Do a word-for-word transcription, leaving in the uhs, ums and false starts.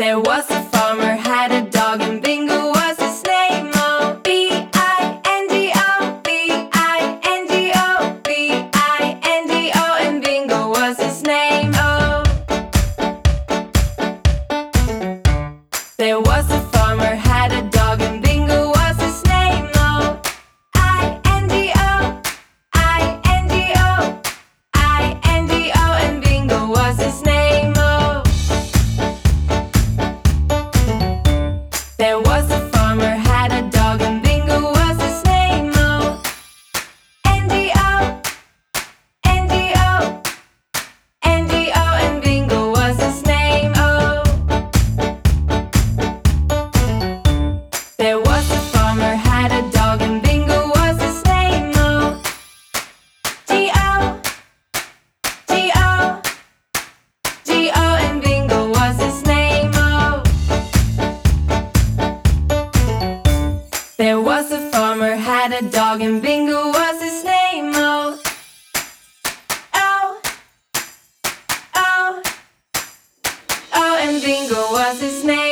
There was a farmer, had a dog, and Bingo was his name. Oh, B I N G O, B I N G O, B I N G O, and Bingo was his name. Oh, there was a farmer, had a dog, and Bingo was his name. Oh, I N G O, I N G O, I N G O, and Bingo was his name. Oh, there was a farmer, had a dog, and Bingo was his name. Oh, N G O, N G O, N G O, and Bingo was his name. Oh, there was a farmer, had a dog, and Bingo was his name. Oh, G O, G O, G O, and Bingo was his name. Oh, there was a farmer, had a dog, and Bingo was his name. Oh, oh, oh, oh, and Bingo was his name.